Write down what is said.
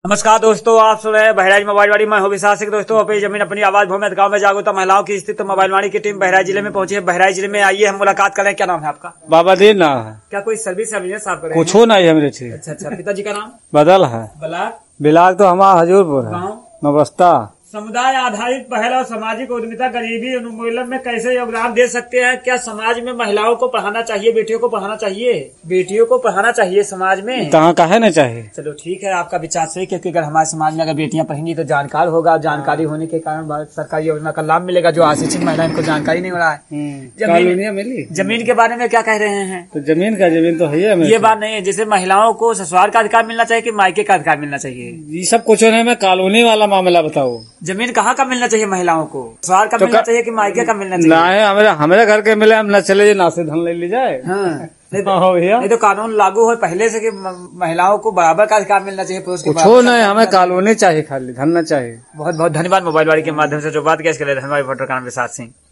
नमस्कार दोस्तों, आप सुन रहे हैं बहराइच मोबाइल वाड़ी। मैं हूं विशाल सिंह। दोस्तों, अपनी जमीन अपनी आवाज भूमि गांव में जागरूकता महिलाओं की स्थिति मोबाइल वाणी की टीम बहराइच जिले में पहुंची है। बहराइच जिले में आइए हम मुलाकात करें। क्या नाम है आपका? बाबा दीन ना है, क्या कोई सर्विस या बिजनेस आप करें? कुछ नहीं है मेरे ठीक। अच्छा, पिताजी का नाम? बदल है। ब्लाक बिलाग तो हमारा हजूरपुर है। गाँव? नवस्ता। समुदाय आधारित पहल और सामाजिक उद्यमिता गरीबी उन्मूलन में कैसे योगदान दे सकते हैं? क्या समाज में महिलाओं को पढ़ाना चाहिए, बेटियों को पढ़ाना चाहिए? बेटियों को पढ़ाना चाहिए समाज में? कहाँ काहे न चाहिए। चलो ठीक है, आपका विचार सही, क्योंकि अगर हमारे समाज में अगर बेटियां पढ़ेंगी तो जानकार होगा। जानकारी होने के कारण भारत सरकार योजना का लाभ मिलेगा। जो अशिक्षित महिला इनको जानकारी नहीं हो रहा है। मिली जमीन के बारे में क्या कह रहे हैं? तो जमीन तो है ये बात नहीं है, जैसे महिलाओं को ससुराल का अधिकार मिलना चाहिए कि मायके का अधिकार मिलना चाहिए? ये सब कुछ नहीं। मैं कॉलोनी वाला मामला बताओ। जमीन कहाँ का मिलना चाहिए महिलाओं को? ससुराल का मिलना चाहिए कि मायके का मिलना चाहिए? ना है हमारे घर के मिले, हम न चले ना से धन ले ली जाए। नहीं तो कानून लागू हो पहले से कि महिलाओं को बराबर का अधिकार मिलना चाहिए पुरुष के? कुछ नहीं, हमें कॉलोनी चाहिए, खाली धन न चाहिए। बहुत बहुत धन्यवाद मोबाइल वाड़ी के माध्यम से जो बात किया इसके लिए धन्यवाद। वोटर का नाम विशाल सिंह।